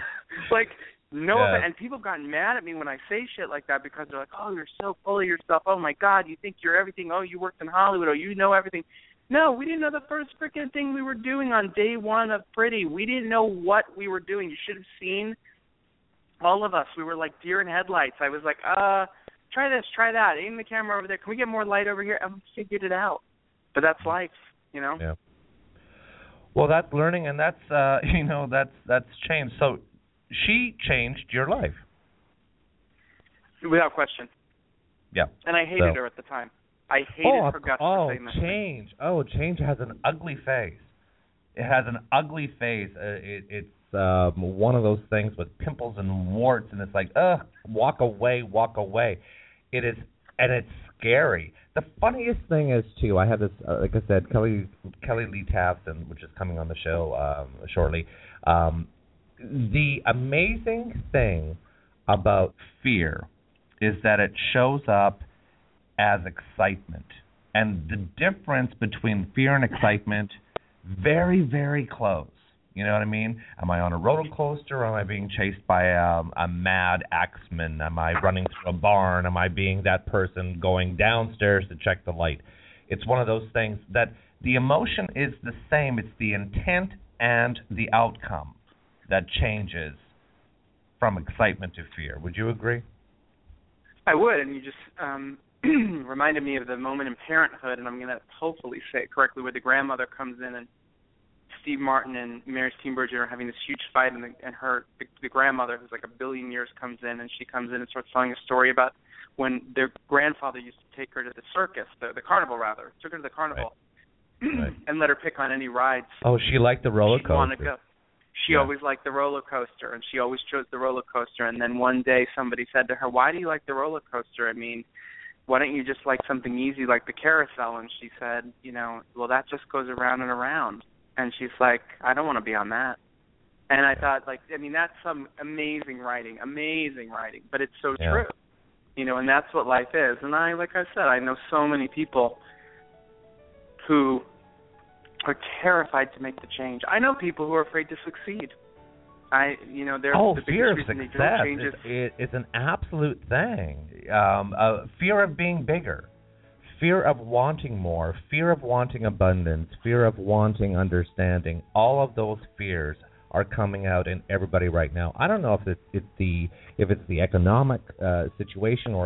And people have gotten mad at me when I say shit like that because they're like, oh, you're so full of yourself. Oh, my God, you think you're everything. Oh, you worked in Hollywood. Oh, you know everything. No, we didn't know the first freaking thing we were doing on day one of Pretty. We didn't know what we were doing. You should have seen all of us. We were like deer in headlights. I was like, try this, try that. Aim the camera over there. Can we get more light over here? And we figured it out. But that's life, Yeah. Well, that's learning, and that's that's changed. So she changed your life. Without question. Yeah. And I hated her at the time. I hated her guts for saying that. Change. Oh, change has an ugly face. It has an ugly face. It's one of those things with pimples and warts, and it's like, walk away, walk away. It is, and it's scary. The funniest thing is, too, I have this, like I said, Kelly Lee Tafson, which is coming on the show shortly. The amazing thing about fear is that it shows up as excitement. And the difference between fear and excitement, very, very close. You know what I mean? Am I on a roller coaster, or am I being chased by a mad axeman? Am I running through a barn? Am I being that person going downstairs to check the light? It's one of those things that the emotion is the same. It's the intent and the outcome that changes from excitement to fear. Would you agree? I would, and you just reminded me of the moment in Parenthood, and I'm going to hopefully say it correctly, where the grandmother comes in and Steve Martin and Mary Steenburgen are having this huge fight, and the grandmother, who's like a billion years, comes in, and she comes in and starts telling a story about when their grandfather used to take her to the circus, the carnival rather, took her to the carnival, right. And let her pick on any rides. Oh, she liked the roller coaster. Want to go. She always liked the roller coaster, and she always chose the roller coaster. And then one day somebody said to her, why do you like the roller coaster? I mean, why don't you just like something easy like the carousel? And she said, well, that just goes around and around. And she's like, I don't want to be on that. And I thought, that's some amazing writing, but it's so true, and that's what life is. And like I said, I know so many people who are terrified to make the change. I know people who are afraid to succeed. The fear of success is an absolute thing. Fear of being bigger. Fear of wanting more, fear of wanting abundance, fear of wanting understanding, all of those fears are coming out in everybody right now. I don't know if it's the economic situation, or if it's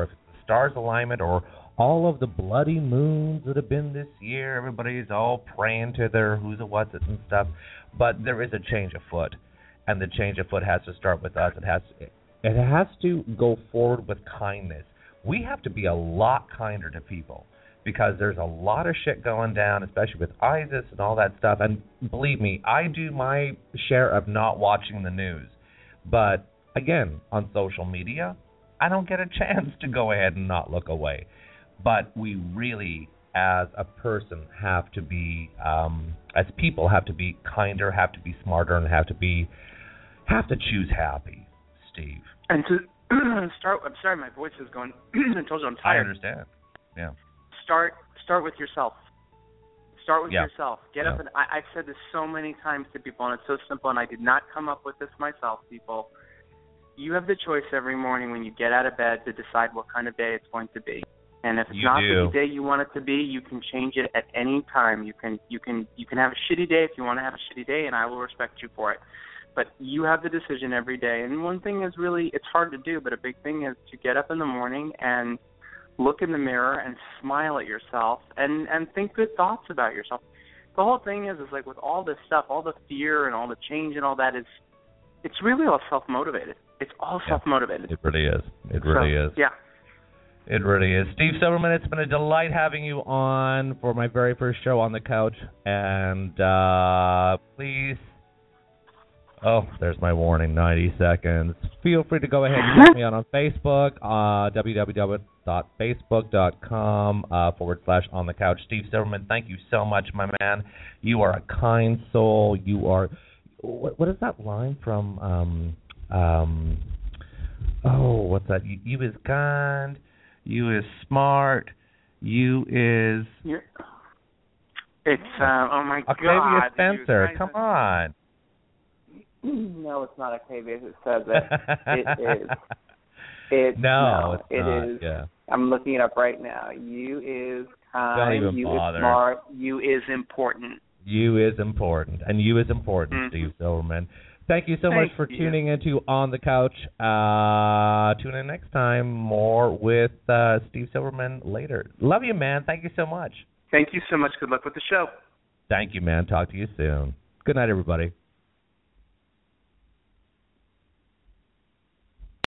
stars alignment or all of the bloody moons that have been this year. Everybody's all praying to their who's and what's it and stuff. But there is a change afoot, and the change afoot has to start with us. It has to go forward with kindness. We have to be a lot kinder to people because there's a lot of shit going down, especially with ISIS and all that stuff. And believe me, I do my share of not watching the news. But again, on social media, I don't get a chance to go ahead and not look away. But we really, as a person, have to be, as people, have to be kinder, have to be smarter, and have to choose happy, Steve. And to start, I'm sorry, my voice is going. I told you I'm tired. I understand. Yeah. Start with yourself. Start with yourself. Get up and I've said this so many times to people, and it's so simple. And I did not come up with this myself, people. You have the choice every morning when you get out of bed to decide what kind of day it's going to be. And if it's not the day you want it to be, you can change it at any time. You can have a shitty day if you want to have a shitty day, and I will respect you for it. But you have the decision every day. And one thing is really, it's hard to do, but a big thing is to get up in the morning and look in the mirror and smile at yourself and think good thoughts about yourself. The whole thing is like with all this stuff, all the fear and all the change and all that it's really all self-motivated. It's all self-motivated. It really is. It really is. Yeah. It really is. Steve Silverman, it's been a delight having you on for my very first show on the couch. And please, there's my warning, 90 seconds. Feel free to go ahead and check me out on Facebook, www.facebook.com/On the Couch. Steve Silverman, thank you so much, my man. You are a kind soul. You are, what is that line from, what's that? You is kind. You is smart. You is... It's, oh my God. Octavia Spencer, come on. No, it's not Octavia who says it. It is. It's not. Is. Yeah. I'm looking it up right now. You is kind. Don't even you bother. Is smart. You is important. You is important. And you is important, Steve Silverman. Thank you so much for tuning into On the Couch. Tune in next time. More with Steve Silverman later. Love you, man. Thank you so much. Thank you so much. Good luck with the show. Thank you, man. Talk to you soon. Good night, everybody.